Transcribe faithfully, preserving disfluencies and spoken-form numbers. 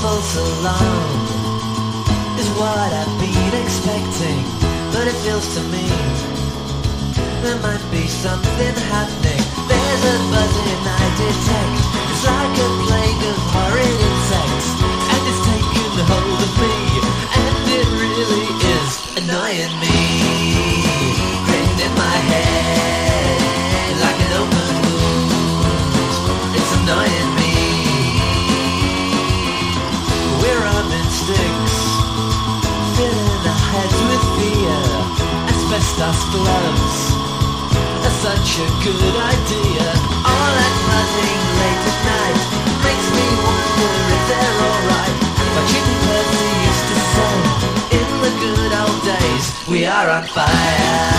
false alarm is what I've been expecting, but it feels to me there might be something happening. There's a buzzing I detect. It's like a plague of horrid insects, and it's taken hold of me, and it really is annoying me. Grin in my head like an open wound. It's annoying me. We're arming sticks, filling our heads with fear. Asbestos gloves are such a good idea. All that buzzing late at night makes me wonder if they're alright. But Kitty Percy used to say, in the good old days, we are on fire.